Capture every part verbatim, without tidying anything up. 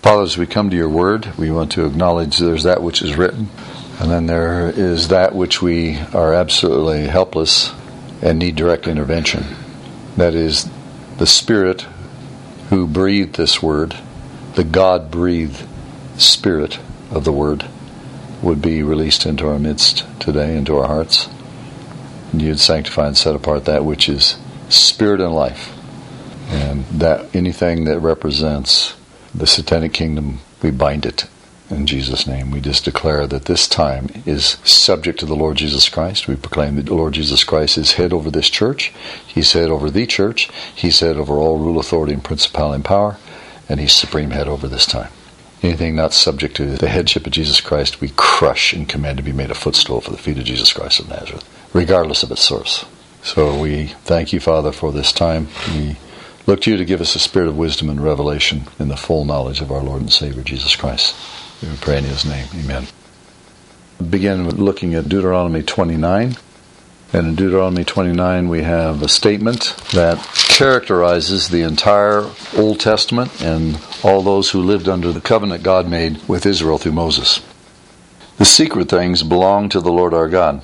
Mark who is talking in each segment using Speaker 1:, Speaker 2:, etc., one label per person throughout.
Speaker 1: Father, as we come to your word, we want to acknowledge there's that which is written, and then there is that which we are absolutely helpless and need direct intervention. That is the Spirit who breathed this word, the God-breathed Spirit of the word, would be released into our midst today, into our hearts. And you'd sanctify and set apart that which is spirit and life. And that anything that represents the satanic kingdom, we bind it in Jesus' name. We just declare that this time is subject to the Lord Jesus Christ. We proclaim that the Lord Jesus Christ is head over this church. He's head over the church. He's head over all rule, authority, and principality and power. And He's supreme head over this time. Anything not subject to the headship of Jesus Christ, we crush and command to be made a footstool for the feet of Jesus Christ of Nazareth, regardless of its source. So we thank you, Father, for this time. We look to you to give us a spirit of wisdom and revelation in the full knowledge of our Lord and Savior, Jesus Christ. We pray in His name. Amen. Begin with looking at Deuteronomy twenty-nine. And in Deuteronomy twenty-nine we have a statement that characterizes the entire Old Testament and all those who lived under the covenant God made with Israel through Moses. The secret things belong to the Lord our God,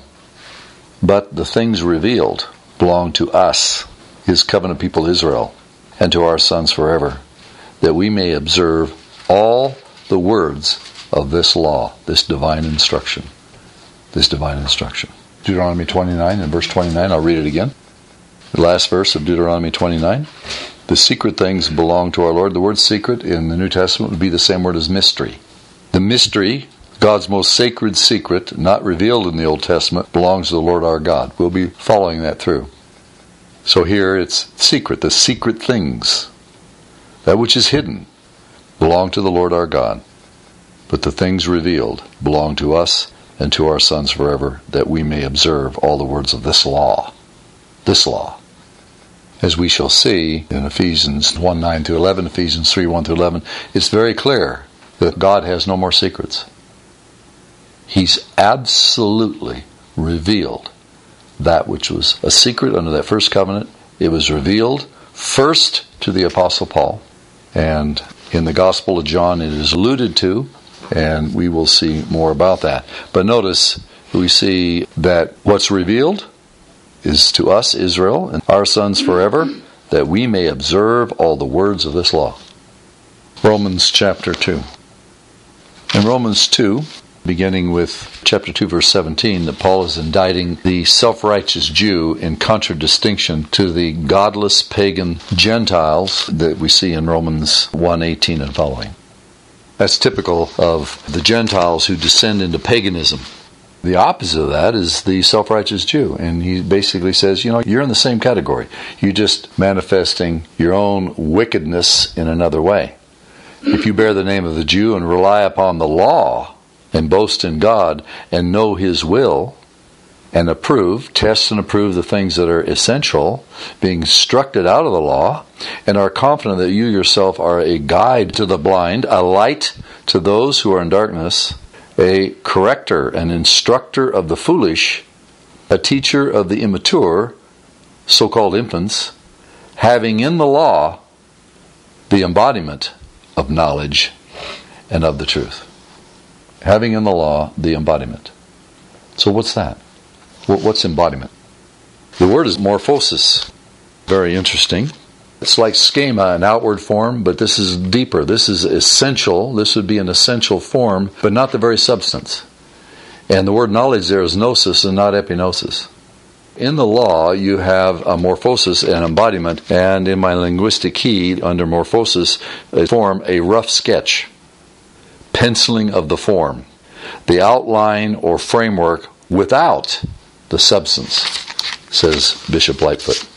Speaker 1: but the things revealed belong to us, His covenant people Israel, and to our sons forever, that we may observe all the words of this law, this divine instruction. This divine instruction. Deuteronomy twenty-nine and verse twenty-nine, I'll read it again. The last verse of Deuteronomy twenty-nine. The secret things belong to our Lord. The word secret in the New Testament would be the same word as mystery. The mystery, God's most sacred secret, not revealed in the Old Testament, belongs to the Lord our God. We'll be following that through. So here it's secret, the secret things. That which is hidden belong to the Lord our God. But the things revealed belong to us and to our sons forever, that we may observe all the words of this law. This law. As we shall see in Ephesians one, nine through eleven, Ephesians three, one through eleven, it's very clear that God has no more secrets. He's absolutely revealed that which was a secret under that first covenant. It was revealed first to the Apostle Paul, and in the Gospel of John it is alluded to, and we will see more about that. But notice, we see that what's revealed is to us, Israel, and our sons forever, that we may observe all the words of this law. Romans chapter two. In Romans two, beginning with chapter two, verse seventeen, that Paul is indicting the self-righteous Jew in contradistinction to the godless pagan Gentiles that we see in Romans one, eighteen and following. That's typical of the Gentiles who descend into paganism. The opposite of that is the self-righteous Jew. And he basically says, you know, you're in the same category. You're just manifesting your own wickedness in another way. If you bear the name of the Jew and rely upon the law and boast in God and know His will and approve, test and approve the things that are essential, being instructed out of the law, and are confident that you yourself are a guide to the blind, a light to those who are in darkness, a corrector, an instructor of the foolish, a teacher of the immature, so-called infants, having in the law the embodiment of knowledge and of the truth. Having in the law the embodiment. So what's that? What's embodiment? The word is morphosis. Very interesting. It's like schema, an outward form, but this is deeper. This is essential. This would be an essential form, but not the very substance. And the word knowledge there is gnosis and not epinosis. In the law, you have a morphosis, an embodiment, and in my linguistic key, under morphosis, a form, a rough sketch, penciling of the form, the outline or framework without the substance, says Bishop Lightfoot.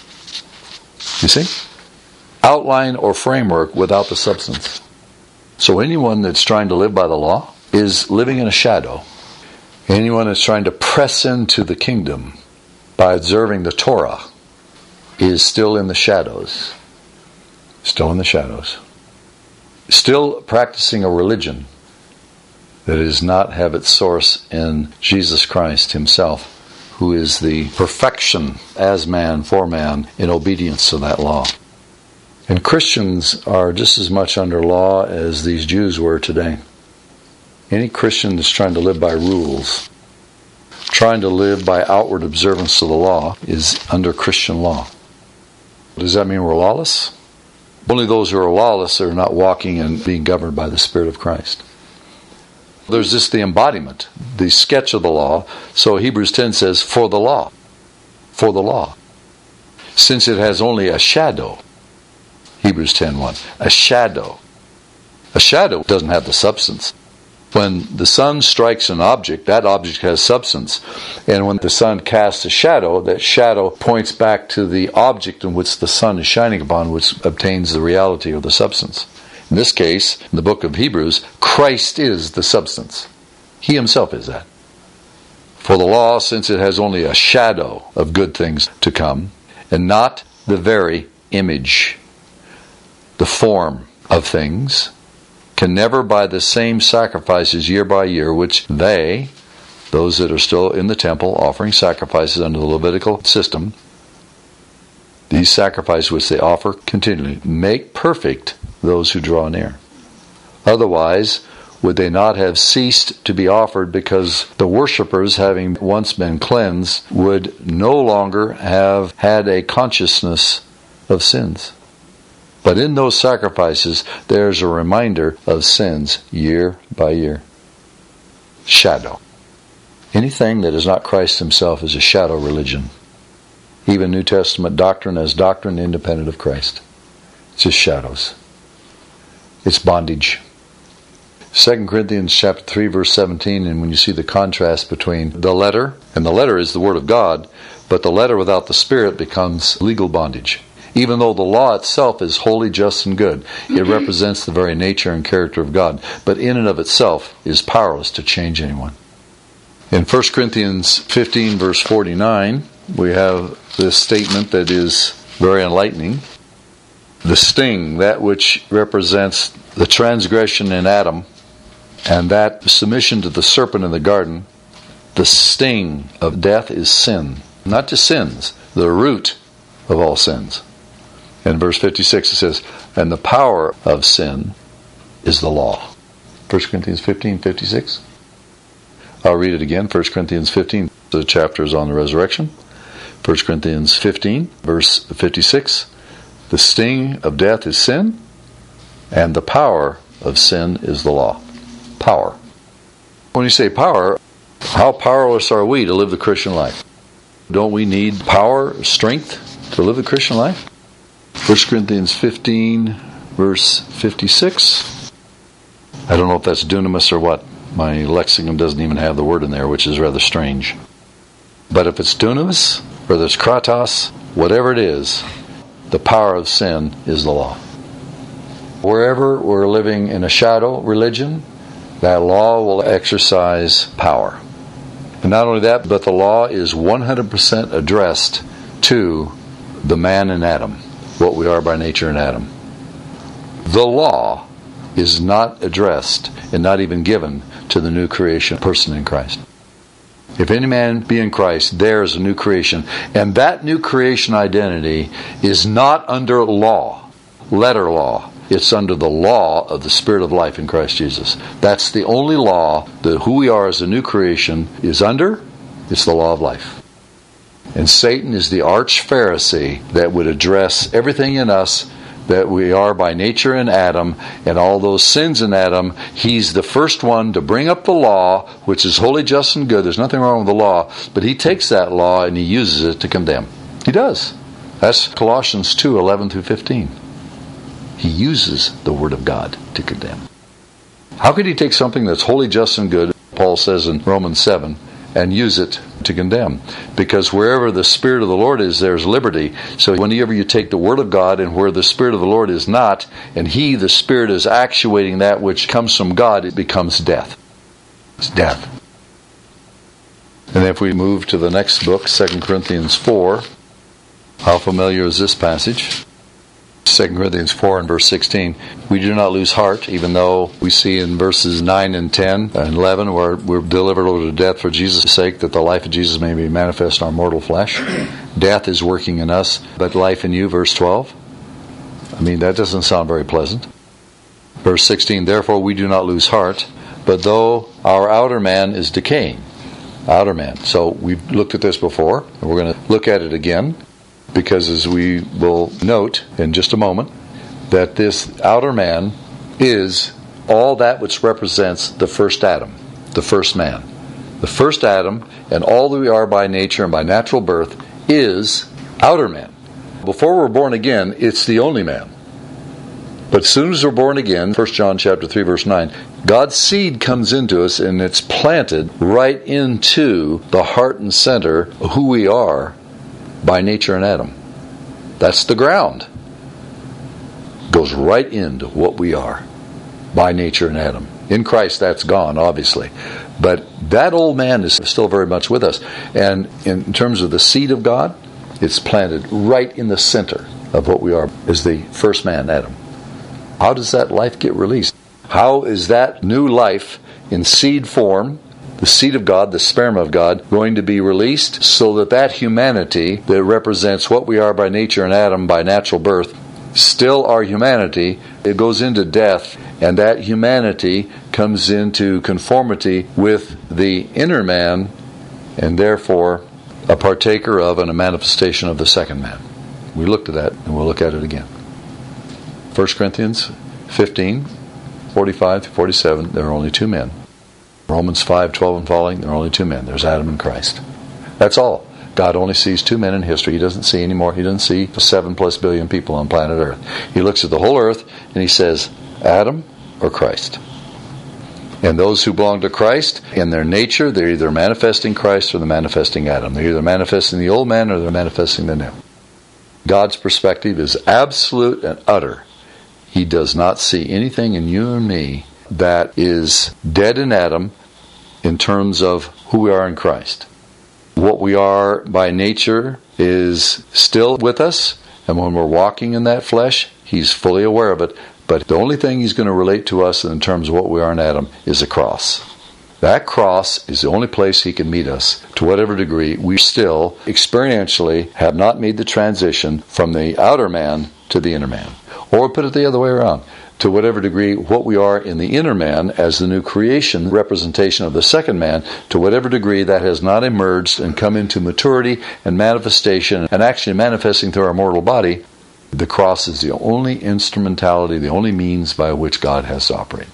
Speaker 1: You see? Outline or framework without the substance. So anyone that's trying to live by the law is living in a shadow. Anyone that's trying to press into the kingdom by observing the Torah is still in the shadows. Still in the shadows. Still practicing a religion that does not have its source in Jesus Christ Himself, who is the perfection as man for man in obedience to that law. And Christians are just as much under law as these Jews were today. Any Christian that's trying to live by rules, trying to live by outward observance of the law, is under Christian law. Does that mean we're lawless? Only those who are lawless are not walking and being governed by the Spirit of Christ. There's just the embodiment, the sketch of the law. So Hebrews ten says, for the law. For the law. Since it has only a shadow. Hebrews ten one. A shadow. A shadow doesn't have the substance. When the sun strikes an object, that object has substance. And when the sun casts a shadow, that shadow points back to the object in which the sun is shining upon, which obtains the reality of the substance. In this case, in the book of Hebrews, Christ is the substance. He himself is that. For the law, since it has only a shadow of good things to come, and not the very image, the form of things, can never by the same sacrifices year by year, which they, those that are still in the temple offering sacrifices under the Levitical system, these sacrifices which they offer continually, make perfect those who draw near. Otherwise, would they not have ceased to be offered, because the worshippers, having once been cleansed, would no longer have had a consciousness of sins. But in those sacrifices, there's a reminder of sins year by year. Shadow. Anything that is not Christ himself is a shadow religion. Even New Testament doctrine as doctrine independent of Christ. It's just shadows. It's bondage. Second Corinthians chapter three, verse seventeen, and when you see the contrast between the letter, and the letter is the Word of God, but the letter without the Spirit becomes legal bondage. Even though the law itself is holy, just, and good, it represents the very nature and character of God, but in and of itself is powerless to change anyone. In First Corinthians fifteen, verse forty-nine, we have this statement that is very enlightening. The sting, that which represents the transgression in Adam, and that submission to the serpent in the garden, the sting of death is sin. Not just sins, the root of all sins. In verse fifty-six it says, and the power of sin is the law. First Corinthians fifteen, fifty-six. I'll read it again. First Corinthians fifteen, the chapter is on the resurrection. First Corinthians fifteen, verse fifty-six. The sting of death is sin, and the power of sin is the law. Power. When you say power, how powerless are we to live the Christian life? Don't we need power, strength to live the Christian life? First Corinthians fifteen, verse fifty-six. I don't know if that's dunamis or what. My lexicon doesn't even have the word in there, which is rather strange. But if it's dunamis, or there's kratos, whatever it is, the power of sin is the law. Wherever we're living in a shadow religion, that law will exercise power. And not only that, but the law is one hundred percent addressed to the man in Adam, what we are by nature in Adam. The law is not addressed and not even given to the new creation person in Christ. If any man be in Christ, there is a new creation. And that new creation identity is not under law, letter law. It's under the law of the Spirit of life in Christ Jesus. That's the only law that who we are as a new creation is under. It's the law of life. And Satan is the arch Pharisee that would address everything in us that we are by nature in Adam, and all those sins in Adam. He's the first one to bring up the law, which is holy, just, and good. There's nothing wrong with the law, but he takes that law and he uses it to condemn. He does. That's Colossians two, eleven through fifteen. He uses the Word of God to condemn. How could he take something that's holy, just, and good, Paul says in Romans seven, and use it to condemn? Because wherever the Spirit of the Lord is, there's liberty. So whenever you take the Word of God, and where the Spirit of the Lord is not, and He, the Spirit, is actuating that which comes from God, it becomes death. It's death. And if we move to the next book, Second Corinthians four, how familiar is this passage? Second Corinthians four and verse sixteen. We do not lose heart, even though we see in verses nine and ten and eleven where we're delivered over to death for Jesus' sake, that the life of Jesus may be manifest in our mortal flesh. Death is working in us, but life in you, verse twelve. I mean, that doesn't sound very pleasant. Verse sixteen, therefore we do not lose heart, but though our outer man is decaying. Outer man. So we've looked at this before, and we're going to look at it again, because as we will note in just a moment, that this outer man is all that which represents the first Adam, the first man. The first Adam, and all that we are by nature and by natural birth, is outer man. Before we're born again, it's the only man. But as soon as we're born again, First John chapter three, verse nine, God's seed comes into us, and it's planted right into the heart and center of who we are by nature in Adam. That's the ground. Goes right into what we are by nature in Adam. In Christ, that's gone, obviously. But that old man is still very much with us. And in terms of the seed of God, it's planted right in the center of what we are as the first man, Adam. How does that life get released? How is that new life in seed form, the seed of God, the sperm of God, going to be released so that that humanity that represents what we are by nature in Adam, by natural birth, still our humanity, it goes into death, and that humanity comes into conformity with the inner man, and therefore a partaker of and a manifestation of the second man. We looked at that, and we'll look at it again. First Corinthians fifteen, forty-five to forty-seven, there are only two men. Romans five, twelve and following, there are only two men. There's Adam and Christ. That's all. God only sees two men in history. He doesn't see any more. He doesn't see seven plus billion people on planet Earth. He looks at the whole earth and he says, Adam or Christ. And those who belong to Christ, in their nature, they're either manifesting Christ or they're manifesting Adam. They're either manifesting the old man or they're manifesting the new. God's perspective is absolute and utter. He does not see anything in you and me that is dead in Adam in terms of who we are in Christ. What we are by nature is still with us, and when we're walking in that flesh, He's fully aware of it. But the only thing He's going to relate to us in terms of what we are in Adam is a cross. That cross is the only place He can meet us. To whatever degree, we still experientially have not made the transition from the outer man to the inner man. Or put it the other way around. To whatever degree, what we are in the inner man as the new creation representation of the second man, to whatever degree that has not emerged and come into maturity and manifestation and actually manifesting through our mortal body, the cross is the only instrumentality, the only means by which God has to operate.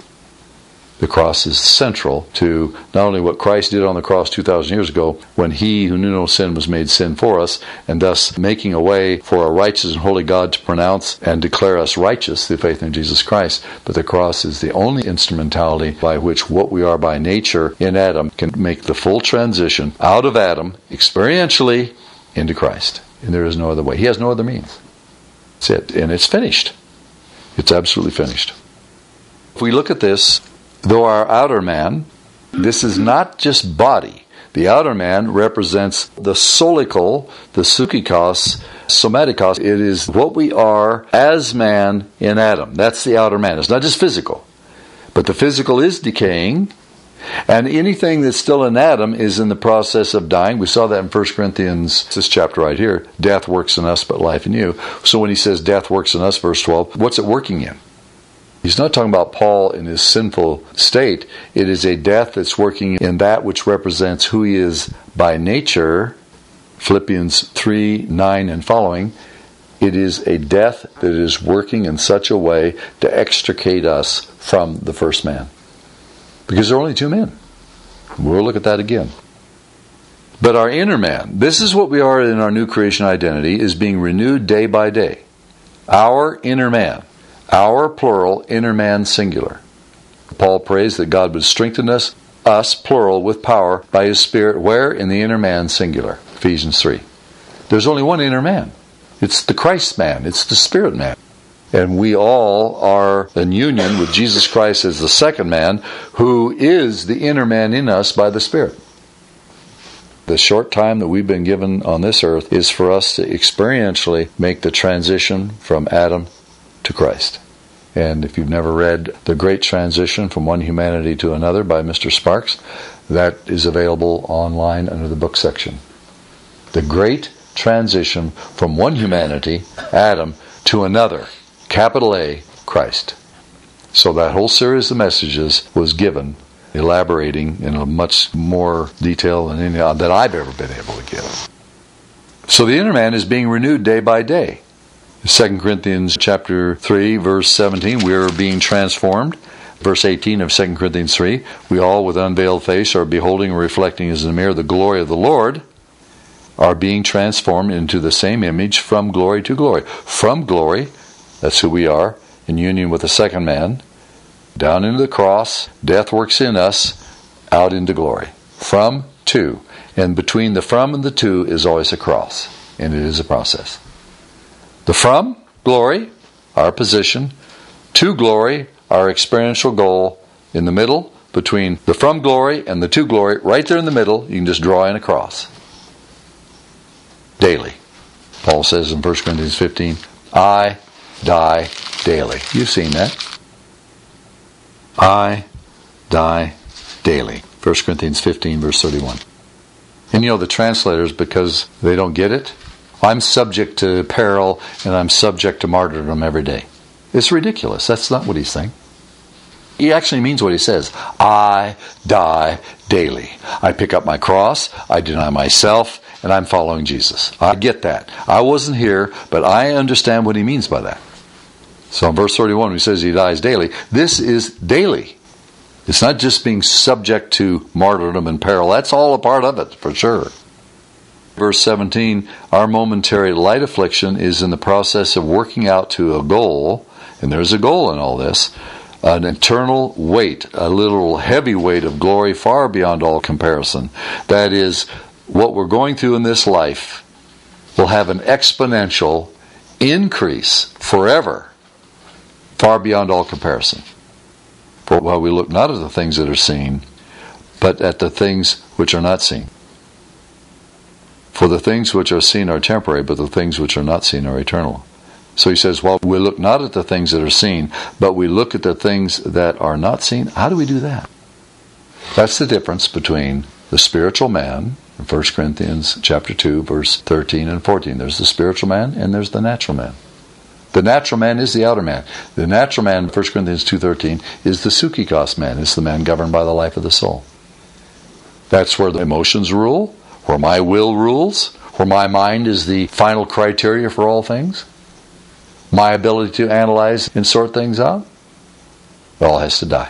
Speaker 1: The cross is central to not only what Christ did on the cross two thousand years ago, when He who knew no sin was made sin for us, and thus making a way for a righteous and holy God to pronounce and declare us righteous through faith in Jesus Christ, but the cross is the only instrumentality by which what we are by nature in Adam can make the full transition out of Adam, experientially, into Christ. And there is no other way. He has no other means. That's it. And it's finished. It's absolutely finished. If we look at this, though our outer man, this is not just body. The outer man represents the solical, the psychikos, somatikos. It is what we are as man in Adam. That's the outer man. It's not just physical. But the physical is decaying, and anything that's still in Adam is in the process of dying. We saw that in First Corinthians, this chapter right here. Death works in us, but life in you. So when he says death works in us, verse twelve, what's it working in? He's not talking about Paul in his sinful state. It is a death that's working in that which represents who he is by nature. Philippians three, nine and following. It is a death that is working in such a way to extricate us from the first man. Because there are only two men. We'll look at that again. But our inner man, this is what we are in our new creation identity, is being renewed day by day. Our inner man. Our, plural, inner man, singular. Paul prays that God would strengthen us, us, plural, with power by His Spirit. Where? In the inner man, singular. Ephesians three. There's only one inner man. It's the Christ man. It's the Spirit man. And we all are in union with Jesus Christ as the second man, who is the inner man in us by the Spirit. The short time that we've been given on this earth is for us to experientially make the transition from Adam to Christ. And if you've never read The Great Transition from One Humanity to Another by Mister Sparks, that is available online under the book section. The Great Transition from one humanity, Adam, to another, capital A, Christ. So that whole series of messages was given, elaborating in a much more detail than any that I've ever been able to give. So the inner man is being renewed day by day. Second Corinthians chapter three, verse seventeen, we are being transformed. Verse eighteen of Second Corinthians three, we all with unveiled face are beholding and reflecting as in a mirror the glory of the Lord, are being transformed into the same image from glory to glory. From glory, that's who we are, in union with the second man, down into the cross, death works in us, out into glory. From, to. And between the from and the to is always a cross. And it is a process. The from, glory, our position. To glory, our experiential goal. In the middle, between the from glory and the to glory, right there in the middle, you can just draw in a cross. Daily. Paul says in First Corinthians fifteen, I die daily. You've seen that. I die daily. First Corinthians fifteen, verse thirty-one. And you know, the translators, because they don't get it, I'm subject to peril and I'm subject to martyrdom every day. It's ridiculous. That's not what he's saying. He actually means what he says. I die daily. I pick up my cross, I deny myself, and I'm following Jesus. I get that. I wasn't here, but I understand what he means by that. So in verse thirty-one, when he says he dies daily, this is daily. It's not just being subject to martyrdom and peril. That's all a part of it, for sure. Verse seventeen, our momentary light affliction is in the process of working out to a goal, and there's a goal in all this, an eternal weight, a literal heavy weight of glory far beyond all comparison. That is, what we're going through in this life will have an exponential increase forever, far beyond all comparison. For while we look not at the things that are seen, but at the things which are not seen. For the things which are seen are temporary, but the things which are not seen are eternal. So he says, while we look not at the things that are seen, but we look at the things that are not seen. How do we do that? That's the difference between the spiritual man, in First Corinthians chapter two, verse thirteen and fourteen. There's the spiritual man and there's the natural man. The natural man is the outer man. The natural man, First Corinthians two thirteen, is the psychikos man. It's the man governed by the life of the soul. That's where the emotions rule, where my will rules, where my mind is the final criteria for all things. My ability to analyze and sort things out, it all has to die.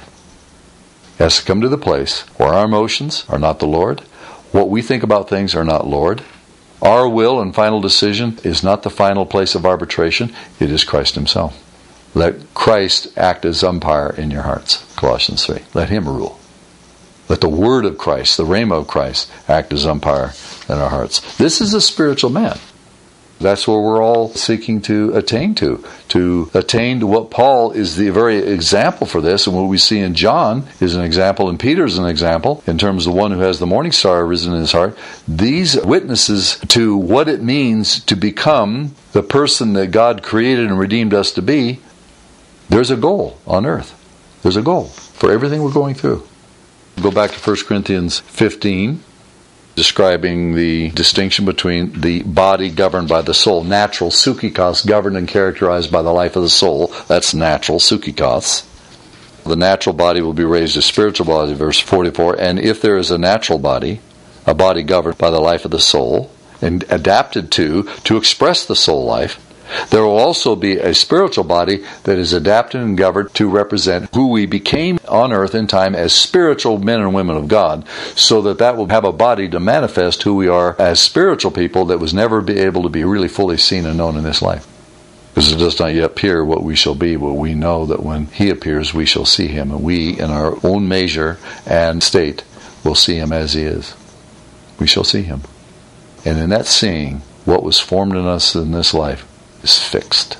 Speaker 1: It has to come to the place where our emotions are not the Lord. What we think about things are not Lord. Our will and final decision is not the final place of arbitration. It is Christ himself. Let Christ act as umpire in your hearts. Colossians three. Let him rule. Let the word of Christ, the rhema of Christ, act as umpire in our hearts. This is a spiritual man. That's where we're all seeking to attain to. To attain to what Paul is the very example for this, and what we see in John is an example, and Peter is an example, in terms of the one who has the morning star risen in his heart. These witnesses to what it means to become the person that God created and redeemed us to be. There's a goal on earth. There's a goal for everything we're going through. Go back to First Corinthians fifteen. Describing the distinction between the body governed by the soul, natural, psychikos, governed and characterized by the life of the soul. That's natural, psychikos. The natural body will be raised to spiritual body, verse forty-four. And if there is a natural body, a body governed by the life of the soul, and adapted to, to express the soul life, there will also be a spiritual body that is adapted and governed to represent who we became on earth in time as spiritual men and women of God, so that that will have a body to manifest who we are as spiritual people that was never be able to be really fully seen and known in this life. Because it does not yet appear what we shall be, but we know that when he appears we shall see him, and we in our own measure and state will see him as he is. We shall see him. And in that seeing, what was formed in us in this life is fixed.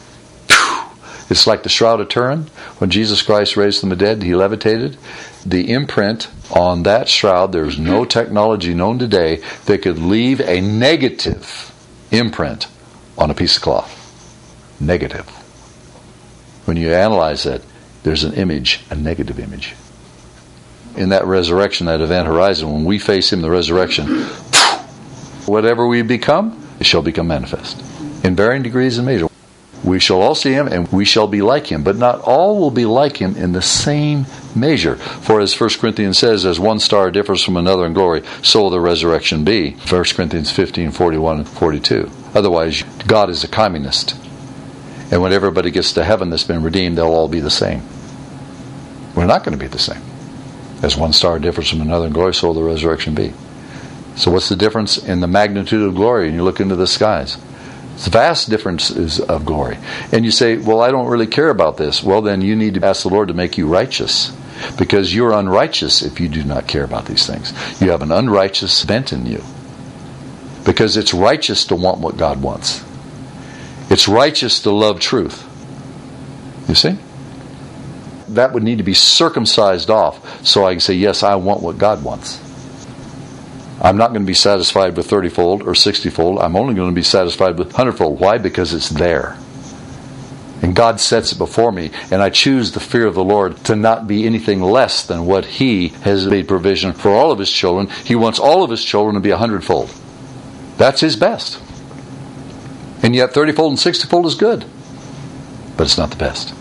Speaker 1: It's like the Shroud of Turin. When Jesus Christ raised from the dead, he levitated. The imprint on that shroud, there's no technology known today that could leave a negative imprint on a piece of cloth. Negative. When you analyze that, there's an image, a negative image. In that resurrection, that event horizon, when we face him, the resurrection, whatever we become, it shall become manifest. In varying degrees and measure. We shall all see him, and we shall be like him. But not all will be like him in the same measure. For as First Corinthians says, as one star differs from another in glory, so will the resurrection be. First Corinthians fifteen, forty-one and forty-two. Otherwise, God is a communist. And when everybody gets to heaven that's been redeemed, they'll all be the same. We're not going to be the same. As one star differs from another in glory, so will the resurrection be. So what's the difference in the magnitude of glory? And you look into the skies. It's vast differences of glory. And you say, well, I don't really care about this. Well, then you need to ask the Lord to make you righteous. Because you're unrighteous if you do not care about these things. You have an unrighteous bent in you. Because it's righteous to want what God wants. It's righteous to love truth. You see? That would need to be circumcised off so I can say, yes, I want what God wants. I'm not going to be satisfied with thirty-fold or sixty-fold. I'm only going to be satisfied with one hundred-fold. Why? Because it's there. And God sets it before me. And I choose the fear of the Lord to not be anything less than what He has made provision for all of His children. He wants all of His children to be a hundredfold. That's His best. And yet thirty-fold and sixty-fold is good. But it's not the best.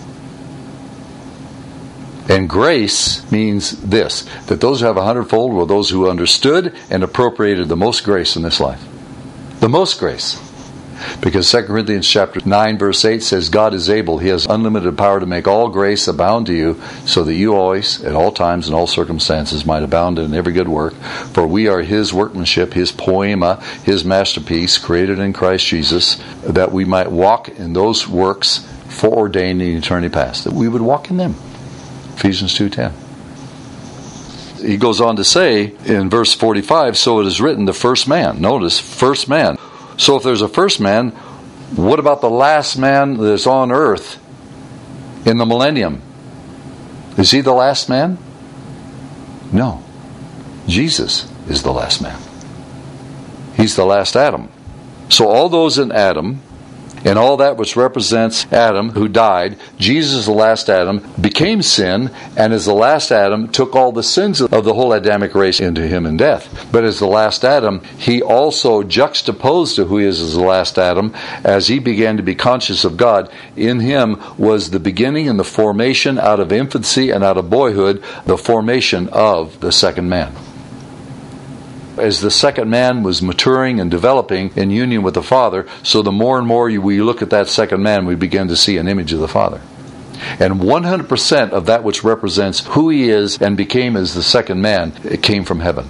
Speaker 1: And grace means this, that those who have a hundredfold were those who understood and appropriated the most grace in this life. The most grace. Because Second Corinthians chapter nine verse eight says, God is able, He has unlimited power to make all grace abound to you, so that you always, at all times and all circumstances, might abound in every good work. For we are His workmanship, His poema, His masterpiece, created in Christ Jesus, that we might walk in those works foreordained in eternity past. That we would walk in them. Ephesians two ten. He goes on to say in verse forty-five, so it is written, the first man. Notice, first man. So if there's a first man, what about the last man that's on earth in the millennium? Is he the last man? No. Jesus is the last man. He's the last Adam. So all those in Adam, and all that which represents Adam who died, Jesus, the last Adam, became sin, and as the last Adam, took all the sins of the whole Adamic race into Him in death. But as the last Adam, He also juxtaposed to who He is as the last Adam, as He began to be conscious of God. In Him was the beginning and the formation out of infancy and out of boyhood, the formation of the second man. As the second man was maturing and developing in union with the Father, so the more and more we look at that second man, we begin to see an image of the Father. And one hundred percent of that which represents who He is and became as the second man, it came from heaven.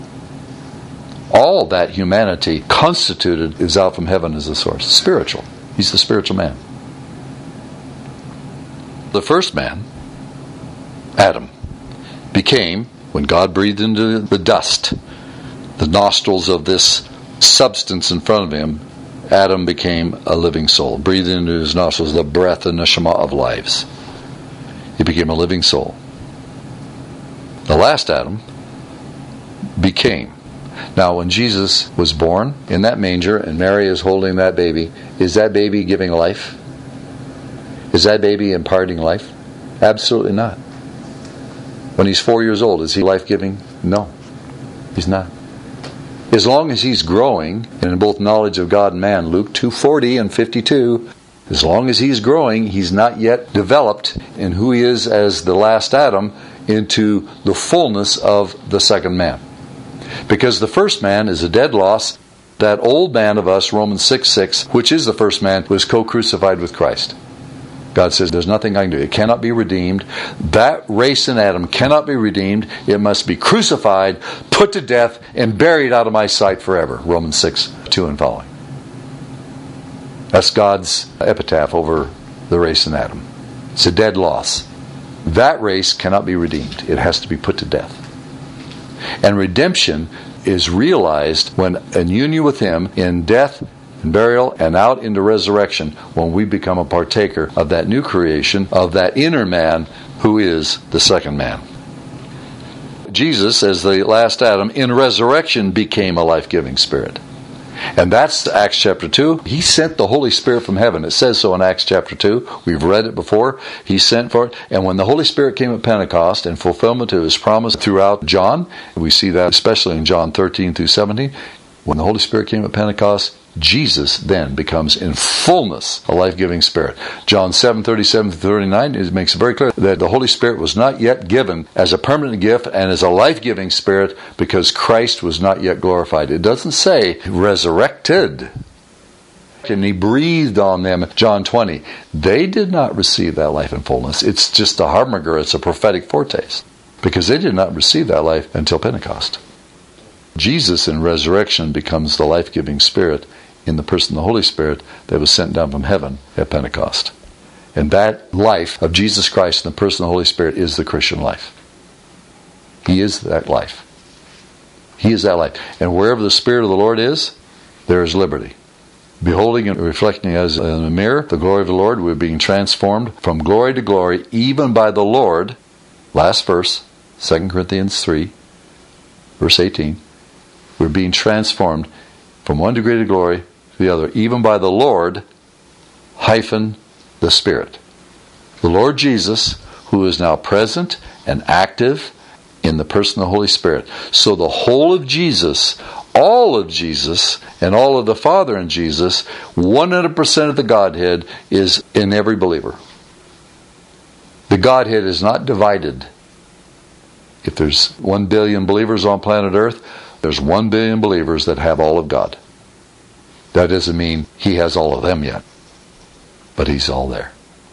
Speaker 1: All that humanity constituted is out from heaven as the source. Spiritual. He's the spiritual man. The first man, Adam, became, when God breathed into the dust, the nostrils of this substance in front of him, Adam became a living soul. Breathed into his nostrils the breath and neshama of lives. He became a living soul. The last Adam became. Now when Jesus was born in that manger and Mary is holding that baby, is that baby giving life? Is that baby imparting life? Absolutely not. When he's four years old, is he life-giving? No, he's not. As long as he's growing in both knowledge of God and man, Luke two forty and fifty-two, as long as he's growing, he's not yet developed in who he is as the last Adam into the fullness of the second man. Because the first man is a dead loss. That old man of us, Romans six six, which is the first man, was co-crucified with Christ. God says, there's nothing I can do. It cannot be redeemed. That race in Adam cannot be redeemed. It must be crucified, put to death, and buried out of my sight forever. Romans six two and following. That's God's epitaph over the race in Adam. It's a dead loss. That race cannot be redeemed. It has to be put to death. And redemption is realized when in union with Him in death and burial and out into resurrection, when we become a partaker of that new creation, of that inner man who is the second man. Jesus, as the last Adam, in resurrection became a life-giving spirit. And that's Acts chapter two. He sent the Holy Spirit from heaven. It says so in Acts chapter two. We've read it before. He sent for it. And when the Holy Spirit came at Pentecost in fulfillment of His promise throughout John, we see that especially in John thirteen through seventeen, when the Holy Spirit came at Pentecost, Jesus then becomes in fullness a life-giving Spirit. John seven, thirty-seven to thirty-nine it makes it very clear that the Holy Spirit was not yet given as a permanent gift and as a life-giving Spirit because Christ was not yet glorified. It doesn't say resurrected. And he breathed on them, John twenty. They did not receive that life in fullness. It's just a harbinger, it's a prophetic foretaste. Because they did not receive that life until Pentecost. Jesus in resurrection becomes the life-giving Spirit in the person of the Holy Spirit that was sent down from heaven at Pentecost. And that life of Jesus Christ in the person of the Holy Spirit is the Christian life. He is that life. He is that life. And wherever the Spirit of the Lord is, there is liberty. Beholding and reflecting as in a mirror the glory of the Lord, we're being transformed from glory to glory, even by the Lord. Last verse, Second Corinthians three, verse eighteen. We're being transformed from one degree to glory to the other, even by the Lord, hyphen, the Spirit. The Lord Jesus, who is now present and active in the person of the Holy Spirit. So the whole of Jesus, all of Jesus, and all of the Father in Jesus, one hundred percent of the Godhead is in every believer. The Godhead is not divided. If there's one billion believers on planet Earth, there's one billion believers that have all of God. That doesn't mean He has all of them yet, but He's all there.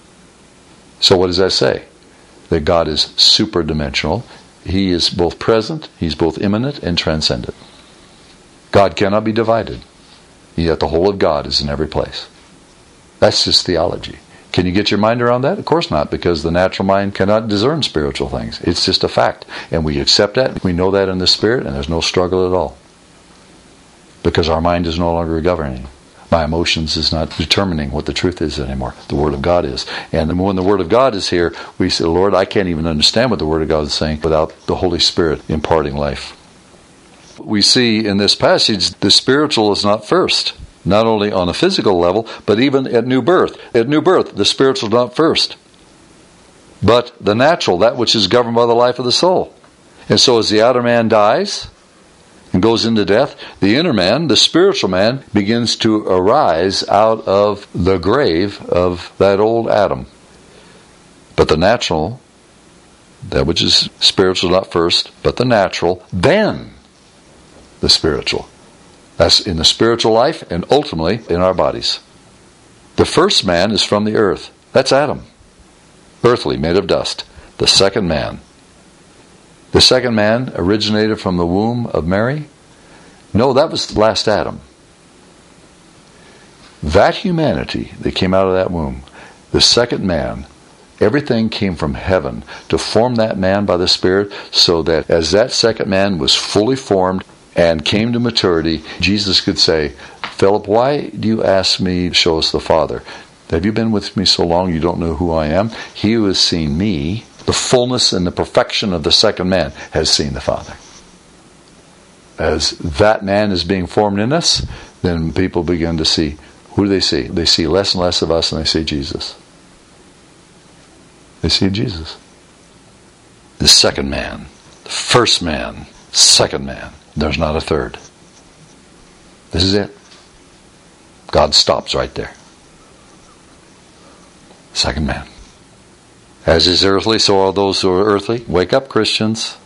Speaker 1: So what does that say? That God is superdimensional. He is both present, He's both immanent and transcendent. God cannot be divided, yet the whole of God is in every place. That's just theology. Can you get your mind around that? Of course not, because the natural mind cannot discern spiritual things. It's just a fact. And we accept that. We know that in the Spirit, and there's no struggle at all. Because our mind is no longer governing. My emotions is not determining what the truth is anymore. The Word of God is. And when the Word of God is here, we say, Lord, I can't even understand what the Word of God is saying without the Holy Spirit imparting life. We see in this passage, the spiritual is not first. Not only on a physical level, but even at new birth. At new birth, the spiritual is not first. But the natural, that which is governed by the life of the soul. And so as the outer man dies and goes into death, the inner man, the spiritual man, begins to arise out of the grave of that old Adam. But the natural, that which is spiritual not first, but the natural, then the spiritual. That's in the spiritual life and ultimately in our bodies. The first man is from the earth. That's Adam. Earthly, made of dust. The second man. The second man originated from the womb of Mary? No, that was the last Adam. That humanity that came out of that womb, the second man, everything came from heaven to form that man by the Spirit, so that as that second man was fully formed and came to maturity, Jesus could say, Philip, why do you ask me to show us the Father? Have you been with me so long you don't know who I am? He who has seen me, the fullness and the perfection of the second man, has seen the Father. As that man is being formed in us, then people begin to see, who do they see? They see less and less of us, and they see Jesus. They see Jesus. The second man, the first man, second man. There's not a third. This is it. God stops right there. Second man. As is earthly, so are those who are earthly. Wake up, Christians.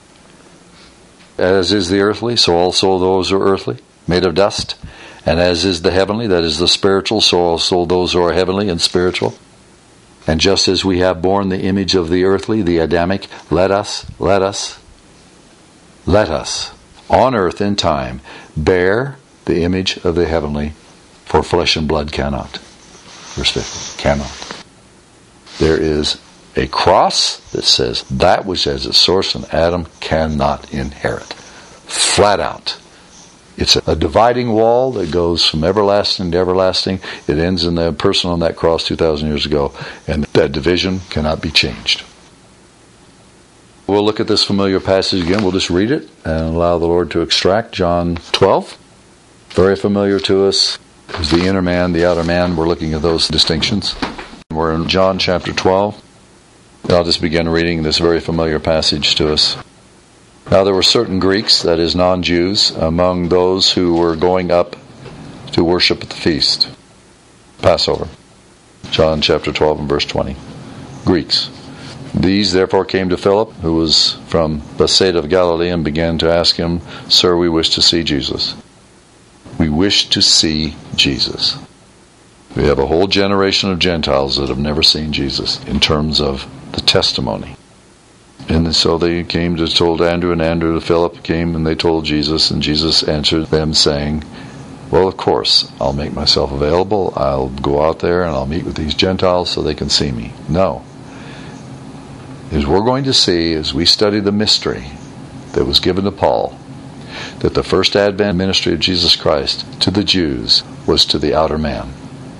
Speaker 1: As is the earthly, so also those who are earthly, made of dust. And as is the heavenly, that is the spiritual, so also those who are heavenly and spiritual. And just as we have borne the image of the earthly, the Adamic, let us, let us, let us, on earth in time, bear the image of the heavenly, for flesh and blood cannot. Verse fifty, cannot. There is a cross that says that which has its source in Adam cannot inherit. Flat out. It's a dividing wall that goes from everlasting to everlasting. It ends in the person on that cross two thousand years ago, and that division cannot be changed. We'll look at this familiar passage again. We'll just read it and allow the Lord to extract. John twelve, very familiar to us. There's the inner man, the outer man. We're looking at those distinctions. We're in John chapter twelve. I'll just begin reading this very familiar passage to us. Now there were certain Greeks, that is non-Jews, among those who were going up to worship at the feast. Passover. John chapter twelve and verse twenty. Greeks. These therefore came to Philip, who was from Bethsaida of Galilee, and began to ask him, Sir, we wish to see Jesus. We wish to see Jesus. We have a whole generation of Gentiles that have never seen Jesus in terms of the testimony. And so they came to told Andrew, and Andrew to Philip came and they told Jesus, and Jesus answered them saying, well, of course, I'll make myself available. I'll go out there and I'll meet with these Gentiles so they can see me. No. As we're going to see as we study the mystery that was given to Paul, that the first Advent ministry of Jesus Christ to the Jews was to the outer man.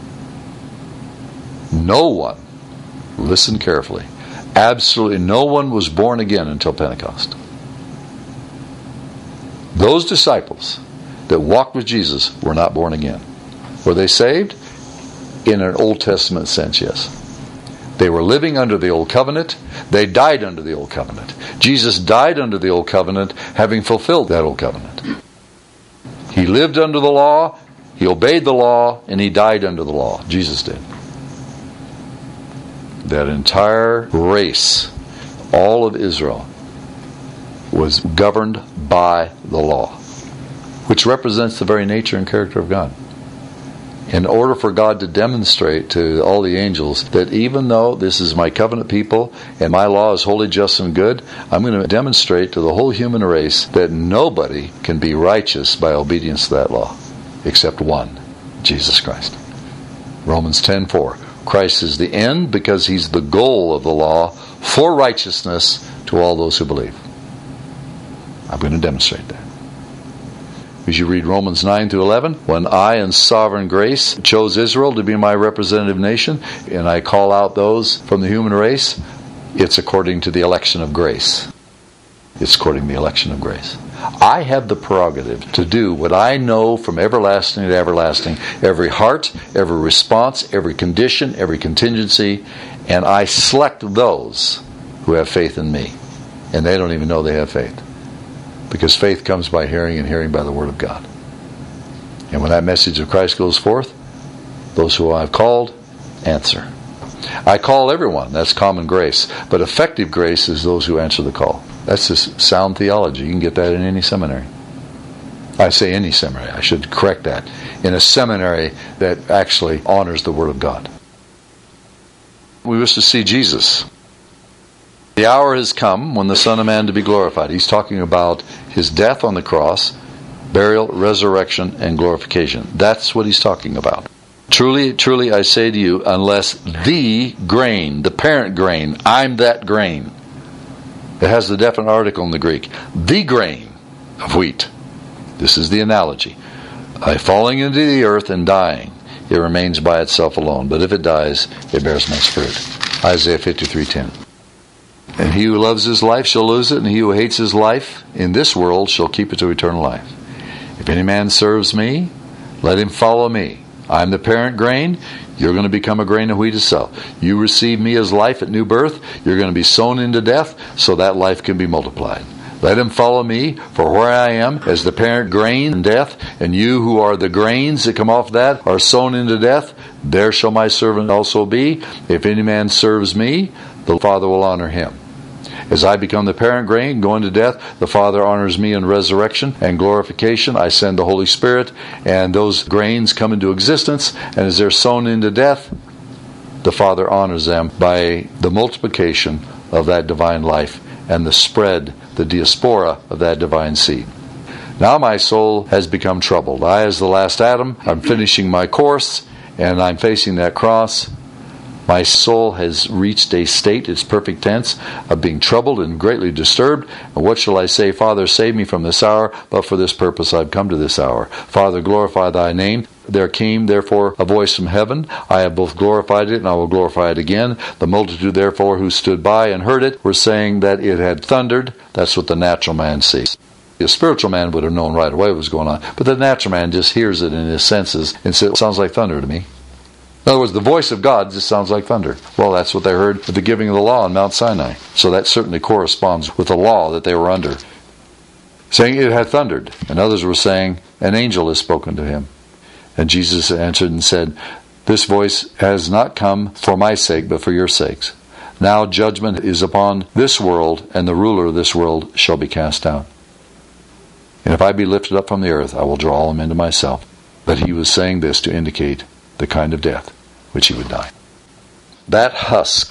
Speaker 1: No one, listen carefully, absolutely no one was born again until Pentecost. Those disciples that walked with Jesus were not born again. Were they saved? In an Old Testament sense, yes. They were living under the Old Covenant. They died under the Old Covenant. Jesus died under the Old Covenant, having fulfilled that Old Covenant. He lived under the law, he obeyed the law, and he died under the law. Jesus did. That entire race, all of Israel, was governed by the law, which represents the very nature and character of God. In order for God to demonstrate to all the angels that even though this is my covenant people and my law is holy, just, and good, I'm going to demonstrate to the whole human race that nobody can be righteous by obedience to that law except one, Jesus Christ. Romans ten four. Christ is the end because he's the goal of the law for righteousness to all those who believe. I'm going to demonstrate that. As you read Romans nine through eleven, when I in sovereign grace chose Israel to be my representative nation, and I call out those from the human race, it's according to the election of grace. It's according to the election of grace. I have the prerogative to do what I know from everlasting to everlasting, every heart, every response, every condition, every contingency, and I select those who have faith in me. And they don't even know they have faith. Because faith comes by hearing, and hearing by the Word of God. And when that message of Christ goes forth, those who I've called, answer. I call everyone, that's common grace. But effective grace is those who answer the call. That's just sound theology. You can get that in any seminary. I say any seminary, I should correct that. In a seminary that actually honors the Word of God. We wish to see Jesus. The hour has come when the Son of Man to be glorified. He's talking about his death on the cross, burial, resurrection, and glorification. That's what he's talking about. Truly, truly, I say to you, unless the grain, the parent grain, I'm that grain. It has the definite article in the Greek. The grain of wheat. This is the analogy. By falling into the earth and dying, it remains by itself alone. But if it dies, it bears much fruit. Isaiah fifty-three ten. And he who loves his life shall lose it, and he who hates his life in this world shall keep it to eternal life. If any man serves me, let him follow me. I am the parent grain. You're going to become a grain of wheat itself. You receive me as life at new birth. You're going to be sown into death so that life can be multiplied. Let him follow me, for where I am as the parent grain in death, and you who are the grains that come off that are sown into death, there shall my servant also be. If any man serves me, the Father will honor him. As I become the parent grain, going to death, the Father honors me in resurrection and glorification. I send the Holy Spirit, and those grains come into existence, and as they're sown into death, the Father honors them by the multiplication of that divine life and the spread, the diaspora of that divine seed. Now my soul has become troubled. I, as the last Adam, I'm finishing my course, and I'm facing that cross. My soul has reached a state, its perfect tense, of being troubled and greatly disturbed. And what shall I say? Father, save me from this hour, but for this purpose I've come to this hour. Father, glorify thy name. There came, therefore, a voice from heaven. I have both glorified it, and I will glorify it again. The multitude, therefore, who stood by and heard it, were saying that it had thundered. That's what the natural man sees. The spiritual man would have known right away what was going on, but the natural man just hears it in his senses and says, it sounds like thunder to me. In other words, the voice of God just sounds like thunder. Well, that's what they heard at the giving of the law on Mount Sinai. So that certainly corresponds with the law that they were under. Saying it had thundered. And others were saying, an angel has spoken to him. And Jesus answered and said, this voice has not come for my sake, but for your sakes. Now judgment is upon this world, and the ruler of this world shall be cast out. And if I be lifted up from the earth, I will draw him into myself. But he was saying this to indicate the kind of death which he would die. That husk.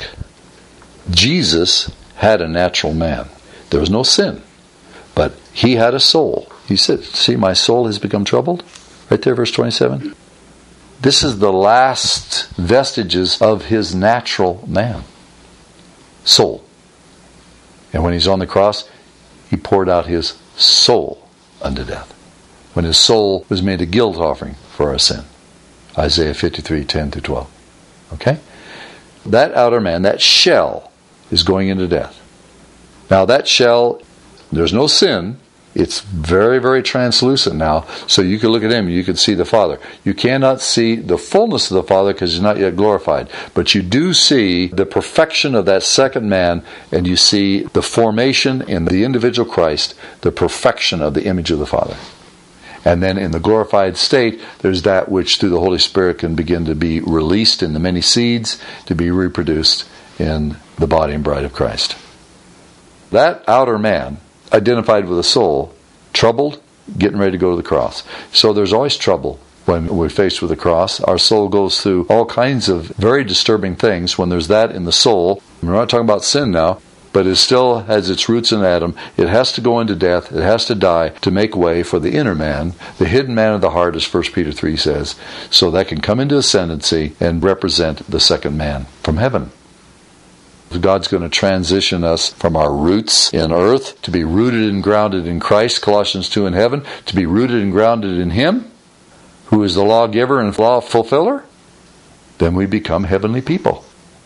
Speaker 1: Jesus had a natural man. There was no sin. But he had a soul. He said, see, my soul has become troubled. Right there, verse twenty-seven. This is the last vestiges of his natural man. Soul. And when he's on the cross, he poured out his soul unto death. When his soul was made a guilt offering for our sin. Isaiah fifty-three, ten through twelve. Okay? That outer man, that shell, is going into death. Now that shell, there's no sin. It's very, very translucent now. So you can look at him and you can see the Father. You cannot see the fullness of the Father because he's not yet glorified. But you do see the perfection of that second man, and you see the formation in the individual Christ, the perfection of the image of the Father. And then in the glorified state, there's that which through the Holy Spirit can begin to be released in the many seeds to be reproduced in the body and bride of Christ. That outer man, identified with a soul, troubled, getting ready to go to the cross. So there's always trouble when we're faced with the cross. Our soul goes through all kinds of very disturbing things when there's that in the soul. We're not talking about sin now, but it still has its roots in Adam. It has to go into death. It has to die to make way for the inner man, the hidden man of the heart, as First Peter three says, so that can come into ascendancy and represent the second man from heaven. God's going to transition us from our roots in earth to be rooted and grounded in Christ, Colossians two in heaven, to be rooted and grounded in Him, who is the lawgiver and law fulfiller. Then we become heavenly people.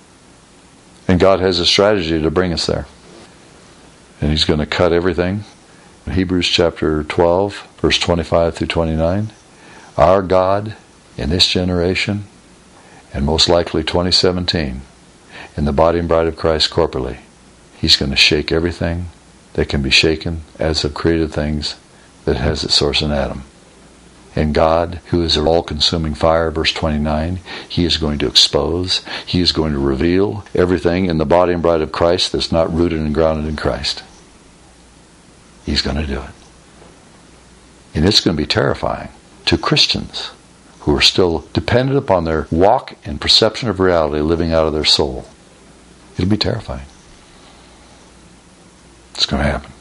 Speaker 1: And God has a strategy to bring us there. And He's going to cut everything. Hebrews chapter twelve, verse twenty-five through twenty-nine. Our God in this generation, and most likely twenty seventeen, in the body and bride of Christ corporately, He's going to shake everything that can be shaken as of created things that has its source in Adam. And God, who is an all-consuming fire, verse twenty-nine, He is going to expose, He is going to reveal everything in the body and bride of Christ that's not rooted and grounded in Christ. He's going to do it. And it's going to be terrifying to Christians who are still dependent upon their walk and perception of reality living out of their soul. It'll be terrifying. It's going to happen.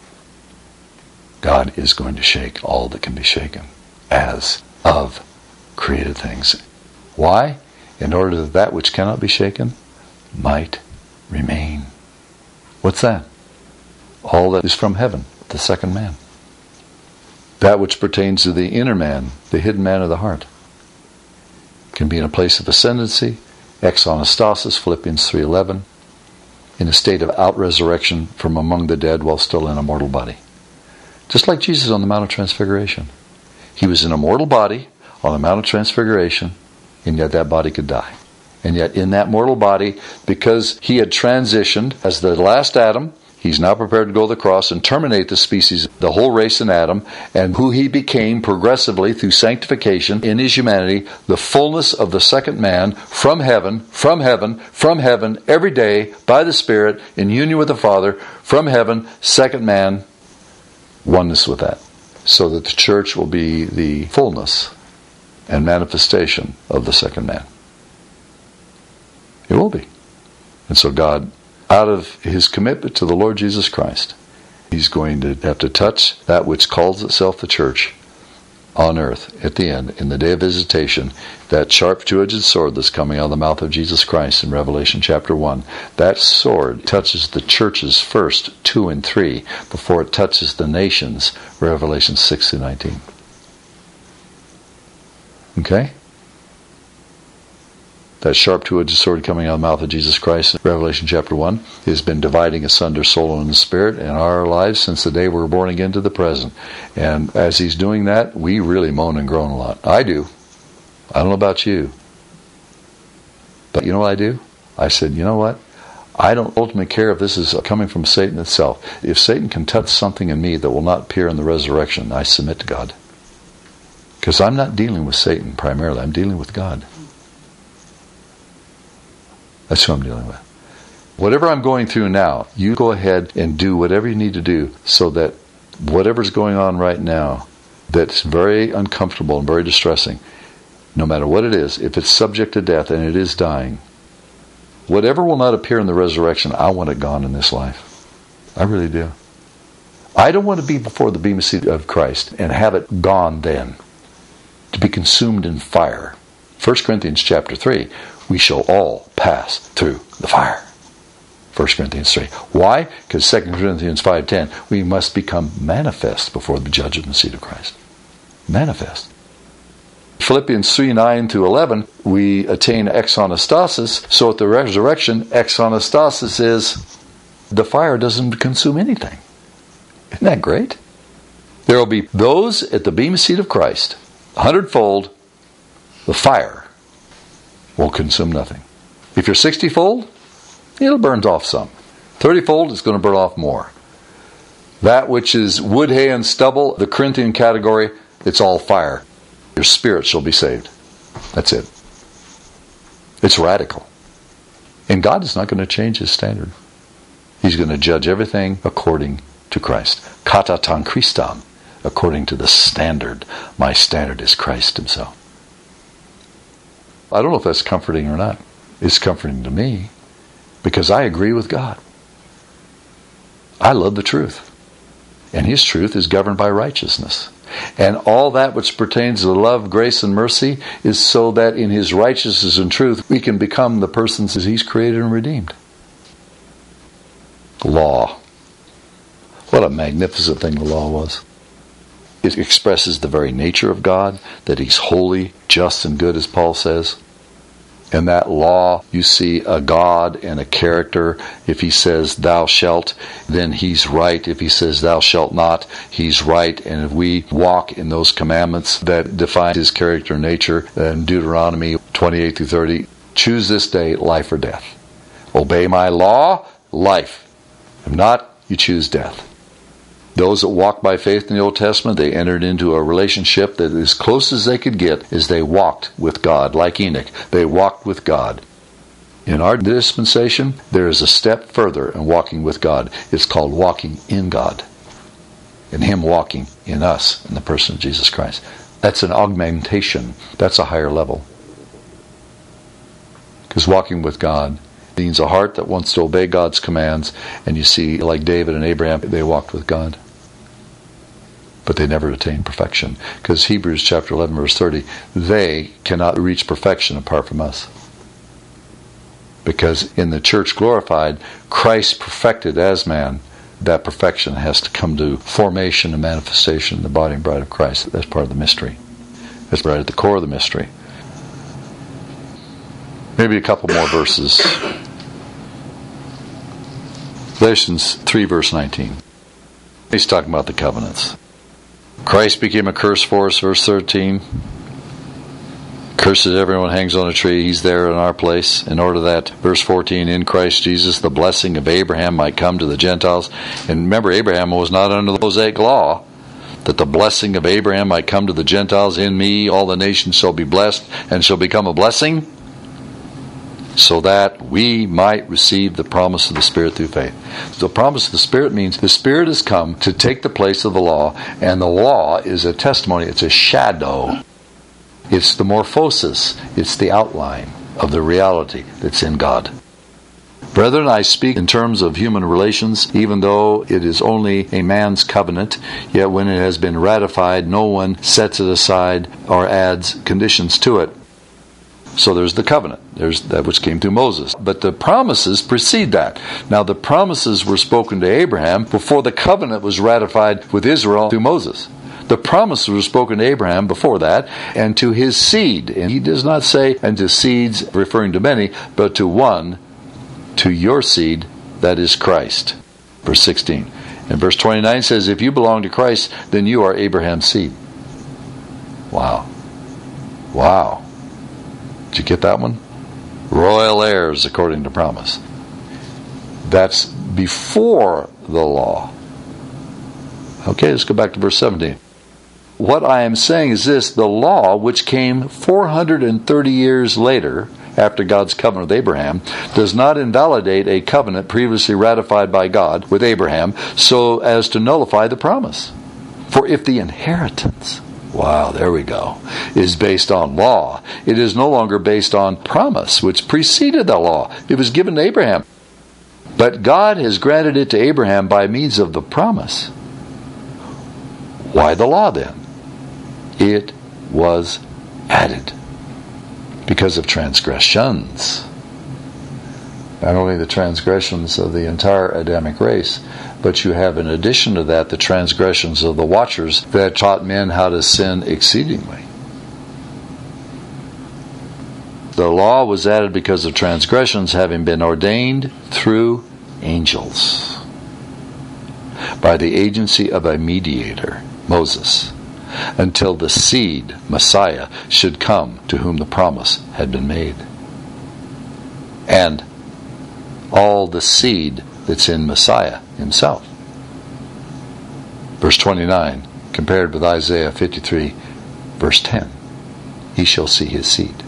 Speaker 1: God is going to shake all that can be shaken as of created things. Why? In order that that which cannot be shaken might remain. What's that? All that is from heaven, the second man. That which pertains to the inner man, the hidden man of the heart, can be in a place of ascendancy, ex anastasis, Philippians three eleven, in a state of out-resurrection from among the dead while still in a mortal body. Just like Jesus on the Mount of Transfiguration. He was in a mortal body on the Mount of Transfiguration, and yet that body could die. And yet in that mortal body, because he had transitioned as the last Adam, he's now prepared to go to the cross and terminate the species, the whole race in Adam, and who he became progressively through sanctification in his humanity, the fullness of the second man from heaven, from heaven, from heaven, every day, by the Spirit, in union with the Father, from heaven, second man, oneness with that. So that the church will be the fullness and manifestation of the second man. It will be. And so God, out of His commitment to the Lord Jesus Christ, He's going to have to touch that which calls itself the church on earth at the end, in the day of visitation, that sharp two-edged sword that's coming out of the mouth of Jesus Christ in Revelation chapter one. That sword touches the churches first, two and three, before it touches the nations, Revelation six through nineteen. Okay? That sharp two-edged sword coming out of the mouth of Jesus Christ in Revelation chapter one has been dividing asunder soul and spirit in our lives since the day we were born again to the present. And as He's doing that, we really moan and groan a lot. I do. I don't know about you. But you know what I do? I said, you know what? I don't ultimately care if this is coming from Satan itself. If Satan can touch something in me that will not appear in the resurrection, I submit to God. Because I'm not dealing with Satan primarily. I'm dealing with God. That's who I'm dealing with. Whatever I'm going through now, you go ahead and do whatever you need to do so that whatever's going on right now that's very uncomfortable and very distressing, no matter what it is, if it's subject to death and it is dying, whatever will not appear in the resurrection, I want it gone in this life. I really do. I don't want to be before the bema seat of Christ and have it gone then, to be consumed in fire. First Corinthians chapter three, we shall all pass through the fire. First Corinthians three. Why? Because Second Corinthians five ten, we must become manifest before the judgment seat of Christ. Manifest. Philippians three nine to eleven, we attain exonastasis. So at the resurrection, exonastasis is the fire doesn't consume anything. Isn't that great? There will be those at the bema seat of Christ, a hundredfold, the fire will consume nothing. If you're sixty-fold, it'll burn off some. thirty-fold, it's going to burn off more. That which is wood, hay, and stubble, the Corinthian category, it's all fire. Your spirit shall be saved. That's it. It's radical. And God is not going to change His standard. He's going to judge everything according to Christ. Kata tan Christam, according to the standard. My standard is Christ Himself. I don't know if that's comforting or not. It's comforting to me because I agree with God. I love the truth. And His truth is governed by righteousness. And all that which pertains to love, grace, and mercy is so that in His righteousness and truth we can become the persons that He's created and redeemed. Law. What a magnificent thing the law was. It expresses the very nature of God, that He's holy, just, and good, as Paul says. In that law, you see a God and a character. If He says, thou shalt, then He's right. If He says, thou shalt not, He's right. And if we walk in those commandments that define His character and nature, in Deuteronomy twenty-eight through thirty, choose this day life or death. Obey my law, life. If not, you choose death. Those that walked by faith in the Old Testament, they entered into a relationship that as close as they could get is they walked with God, like Enoch. They walked with God. In our dispensation, there is a step further in walking with God. It's called walking in God. And Him walking in us, in the person of Jesus Christ. That's an augmentation. That's a higher level. Because walking with God means a heart that wants to obey God's commands. And you see, like David and Abraham, they walked with God. But they never attained perfection. Because Hebrews chapter eleven verse thirty, they cannot reach perfection apart from us. Because in the church glorified, Christ perfected as man, that perfection has to come to formation and manifestation in the body and bride of Christ. That's part of the mystery. That's right at the core of the mystery. Maybe a couple more verses. Galatians three verse nineteen. He's talking about the covenants. Christ became a curse for us, verse thirteen. Cursed everyone hangs on a tree. He's there in our place. In order that, verse fourteen, in Christ Jesus, the blessing of Abraham might come to the Gentiles. And remember, Abraham was not under the Mosaic law. That the blessing of Abraham might come to the Gentiles. In me, all the nations shall be blessed and shall become a blessing. So that we might receive the promise of the Spirit through faith. The promise of the Spirit means the Spirit has come to take the place of the law, and the law is a testimony, it's a shadow. It's the morphosis, it's the outline of the reality that's in God. Brethren, I speak in terms of human relations, even though it is only a man's covenant, yet when it has been ratified, no one sets it aside or adds conditions to it. So there's the covenant. There's that which came through Moses. But the promises precede that. Now the promises were spoken to Abraham before the covenant was ratified with Israel through Moses. The promises were spoken to Abraham before that, and to his seed. And he does not say, and to seeds, referring to many, but to one, to your seed, that is Christ. Verse sixteen. And verse twenty-nine says, if you belong to Christ, then you are Abraham's seed. Wow. Wow. Did you get that one? Royal heirs according to promise. That's before the law. Okay, let's go back to verse seventeen. what I am saying is this: the law, which came four hundred thirty years later, after God's covenant with Abraham, does not invalidate a covenant previously ratified by God with Abraham so as to nullify the promise. For if the inheritance, wow, there we go, is based on law, it is no longer based on promise, which preceded the law. It was given to Abraham. But God has granted it to Abraham by means of the promise. Why the law then? It was added because of transgressions. Not only the transgressions of the entire Adamic race, but you have in addition to that the transgressions of the watchers that taught men how to sin exceedingly. The law was added because of transgressions having been ordained through angels by the agency of a mediator, Moses, until the seed, Messiah, should come to whom the promise had been made. And all the seed that's in Messiah himself. Verse twenty-nine, compared with Isaiah fifty-three, verse ten. He shall see his seed.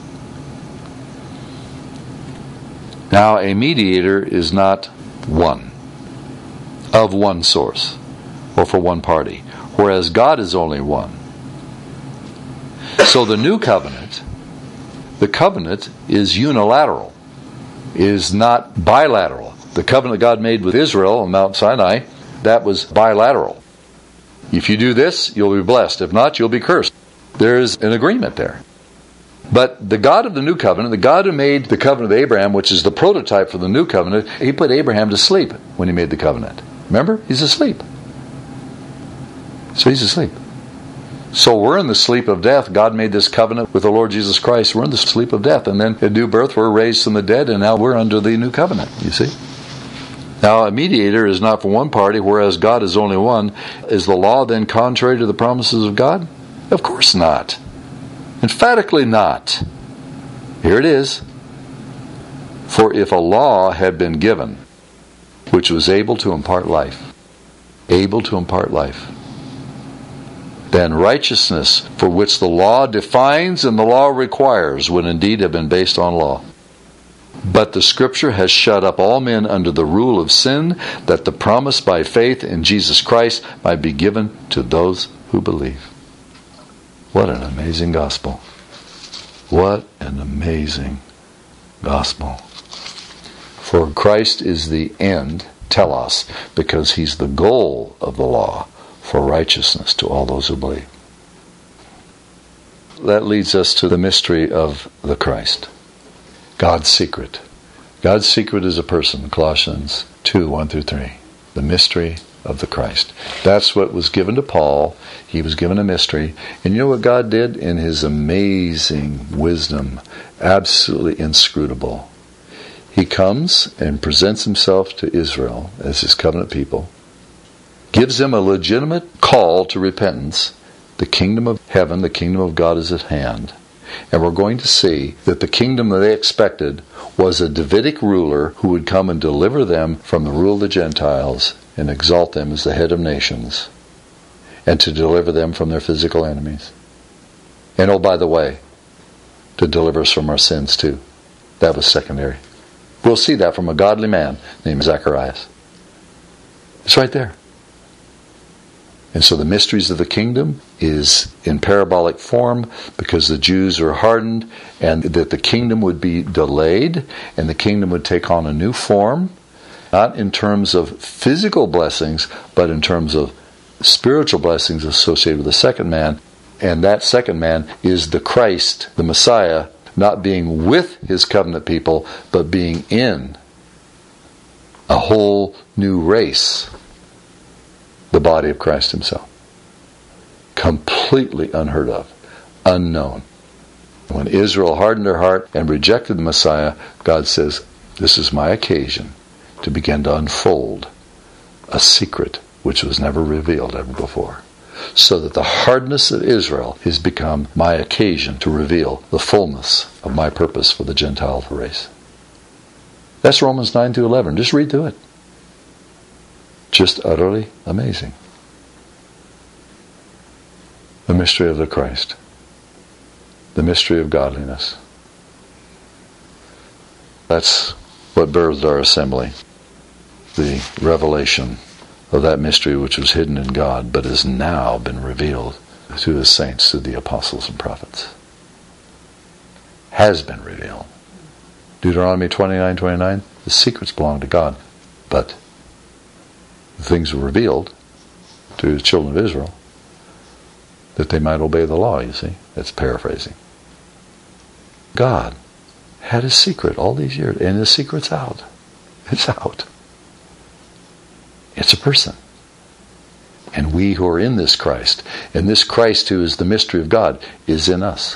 Speaker 1: Now, a mediator is not one, of one source, or for one party, whereas God is only one. So the new covenant, the covenant is unilateral, is not bilateral. The covenant God made with Israel on Mount Sinai, that was bilateral. If you do this, you'll be blessed. If not, you'll be cursed. There is an agreement there. But the God of the new covenant, the God who made the covenant of Abraham, which is the prototype for the new covenant, he put Abraham to sleep when he made the covenant. Remember? He's asleep. So he's asleep. So we're in the sleep of death. God made this covenant with the Lord Jesus Christ. We're in the sleep of death. And then at new birth, we're raised from the dead, and now we're under the new covenant, you see? Now, a mediator is not for one party, whereas God is only one. Is the law then contrary to the promises of God? Of course not. Emphatically not. Here it is. For if a law had been given, which was able to impart life, able to impart life, then righteousness, for which the law defines and the law requires, would indeed have been based on law. But the Scripture has shut up all men under the rule of sin, that the promise by faith in Jesus Christ might be given to those who believe. What an amazing gospel. What an amazing gospel. For Christ is the end, telos, because he's the goal of the law for righteousness to all those who believe. That leads us to the mystery of the Christ. God's secret. God's secret is a person, Colossians two, one through three. The mystery of the Christ. That's what was given to Paul. He was given a mystery. And you know what God did in his amazing wisdom? Absolutely inscrutable. He comes and presents himself to Israel as his covenant people, gives them a legitimate call to repentance. The kingdom of heaven, the kingdom of God is at hand. And we're going to see that the kingdom that they expected was a Davidic ruler who would come and deliver them from the rule of the Gentiles and exalt them as the head of nations, and to deliver them from their physical enemies. And oh, by the way, to deliver us from our sins too. That was secondary. We'll see that from a godly man named Zacharias. It's right there. And so the mysteries of the kingdom is in parabolic form because the Jews are hardened, and that the kingdom would be delayed and the kingdom would take on a new form, not in terms of physical blessings, but in terms of spiritual blessings associated with the second man. And that second man is the Christ, the Messiah, not being with his covenant people, but being in a whole new race. The body of Christ himself. Completely unheard of. Unknown. When Israel hardened their heart and rejected the Messiah, God says, this is my occasion to begin to unfold a secret which was never revealed ever before. So that the hardness of Israel has become my occasion to reveal the fullness of my purpose for the Gentile race. That's Romans nine through eleven. Just read through it. Just utterly amazing. The mystery of the Christ. The mystery of godliness. That's what birthed our assembly. The revelation of that mystery which was hidden in God, but has now been revealed to His saints, to the apostles and prophets. Has been revealed. Deuteronomy twenty-nine twenty-nine, the secrets belong to God, but the things were revealed to the children of Israel that they might obey the law, you see. That's paraphrasing. God had a secret all these years, and the secret's out. It's out. It's a person. And we who are in this Christ, and this Christ who is the mystery of God, is in us.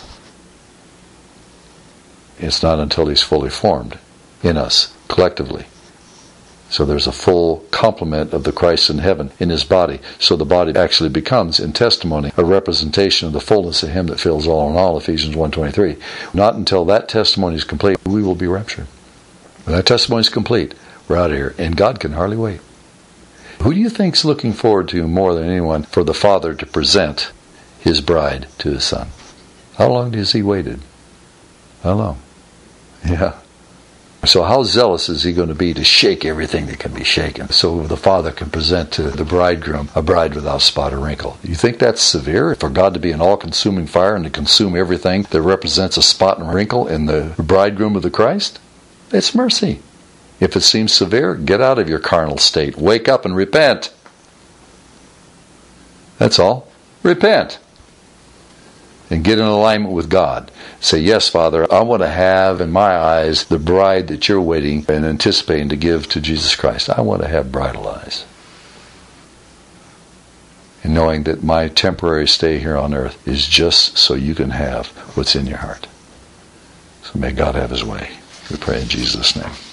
Speaker 1: It's not until He's fully formed in us, collectively. So there's a full complement of the Christ in heaven in His body. So the body actually becomes, in testimony, a representation of the fullness of Him that fills all in all, Ephesians one twenty-three. Not until that testimony is complete, we will be raptured. When that testimony is complete, we're out of here. And God can hardly wait. Who do you think's looking forward to more than anyone for the Father to present His bride to His Son? How long has He waited? How long? Yeah. So how zealous is He going to be to shake everything that can be shaken so the Father can present to the bridegroom a bride without spot or wrinkle? You think that's severe for God to be an all-consuming fire and to consume everything that represents a spot and wrinkle in the bridegroom of the Christ? It's mercy. If it seems severe, get out of your carnal state. Wake up and repent. That's all. Repent. And get in alignment with God. Say, yes, Father, I want to have in my eyes the bride that you're waiting and anticipating to give to Jesus Christ. I want to have bridal eyes. And knowing that my temporary stay here on earth is just so you can have what's in your heart. So may God have His way. We pray in Jesus' name.